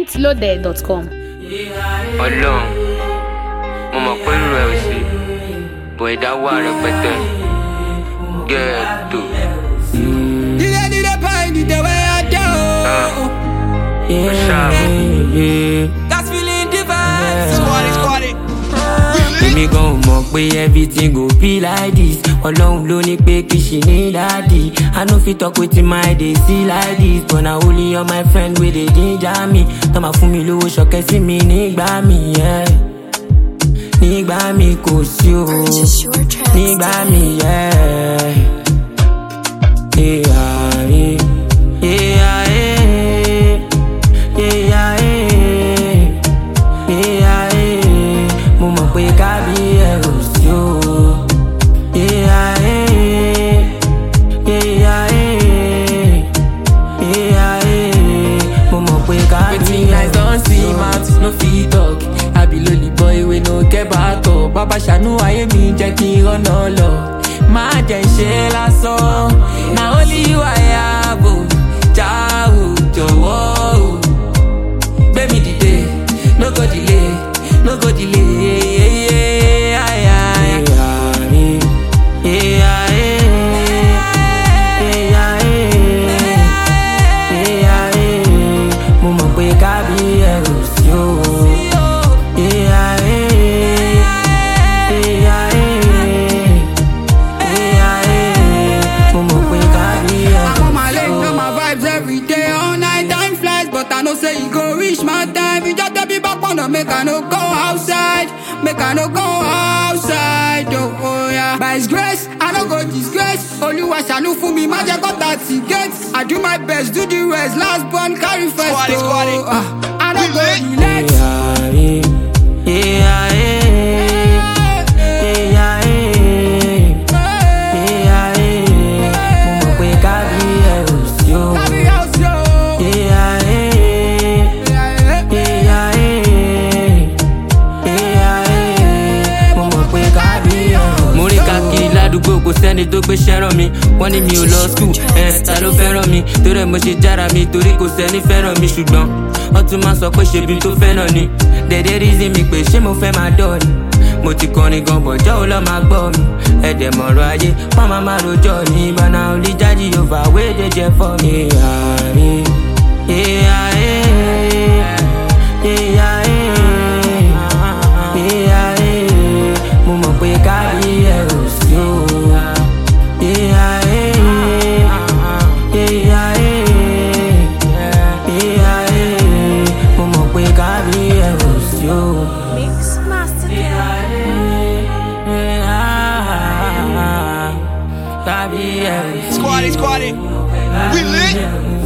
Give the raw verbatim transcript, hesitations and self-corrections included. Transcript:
point loaded dot com. Ọlọ́run, mo mọ̀ pé irú ẹ̀ ò sí, bọ̀ ẹ̀dá wà rẹpẹtẹ. Gẹ́ẹ̀tò. Dídé dídé báyìí dídé wẹ́ẹ́ dé o. Ó ṣàbò. That's feeling divine. Squad it, squad it. Èmi gan mọ̀ pé everything go be like this. Ọlọ́run ló ní pé kí ṣe ní dáàdì. I no fit talk wetin my dey see like this. But na only all my friend wey dey ginger me. Tọ́ ma fún mi lówó ṣọ̀kẹ́ sí mi nígbà mi. Yeah. Nígbà mi kò sí o. Nígbà mi yeah. Yeah, yeah, yeah, yeah, yeah, yeah. Mo mọ̀ pé kábí ẹ̀rù sí o. Yeah, yeah, yeah, yeah. Mo mọ̀ pé kábí wetin eyes don see mouth no fit talk. I be lonely boy wey no get back up. Bàbá ṣàánú ayé mi jẹ́ kí n rọ́nà lọ. Má jẹ́ ń ṣe lásán. Na only you I have o. Já o, jọ̀wọ́ o. Gbé mi dìde, no go delay, no go delay. Mo mọ̀ pé kábí ẹ̀rù sí o. I know say you go reach my time. You just be back on the make I no go outside. Make I no go outside. Oh, oh yeah. By His grace, I no go disgrace. Only was I know for me, magic got that ticket. I do my best, do the rest. Last born carry first. Squad it, squad it. Uh, I no go relate. Yeah, yeah, yeah. Kò sẹ́ni tó gbé ṣẹ́ràn mi, wọ́n ní mi ò lọ school, ẹ̀ ta ló fẹ́ràn mi, torí ẹ̀ mo ṣe jára mi, torí kò sẹ́ni fẹ́ràn mi ṣùgbọ́n wọ́n tún máa sọ pé ṣebí tó fẹ́ràn ni, dẹ̀dẹ̀ reason mi pé ṣé mo fẹ́ máa dọ̀ ni, mo ti kọrin gan bọ̀jọ́ ò lọ́ máa gbọ́ mi, ẹ̀dẹ̀ mọ̀rọ̀ ayé, wọ́n máa máa rojọ́ ní ìbáná olíjáde yóò wé dé jẹ́ fọ́ mi. Mo mọ̀ pé kábí ẹ̀rù sí o. Mix Master. Squad it, squad it. We lit.